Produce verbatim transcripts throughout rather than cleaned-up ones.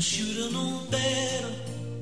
should've known better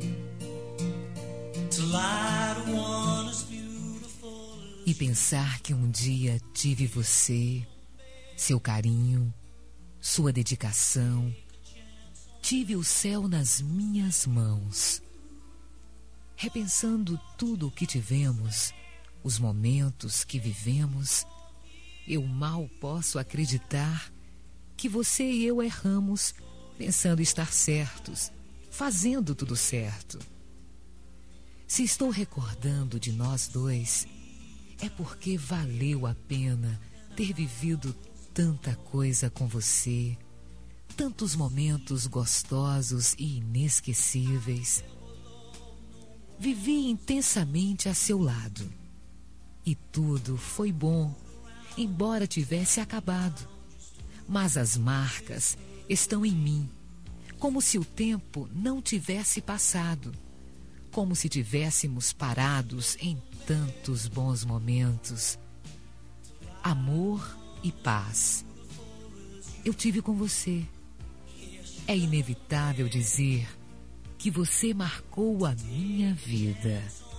to lie to one as beautiful as... E pensar que um dia tive você, seu carinho, sua dedicação, tive o céu nas minhas mãos. Repensando tudo o que tivemos, os momentos que vivemos, eu mal posso acreditar que você e eu erramos pensando estar certos, fazendo tudo certo. Se estou recordando de nós dois, é porque valeu a pena ter vivido tanta coisa com você, tantos momentos gostosos e inesquecíveis. Vivi intensamente a seu lado e tudo foi bom, embora tivesse acabado. Mas as marcas estão em mim, como se o tempo não tivesse passado, como se tivéssemos parados em tantos bons momentos. Amor e paz eu tive com você. É inevitável dizer que você marcou a minha vida.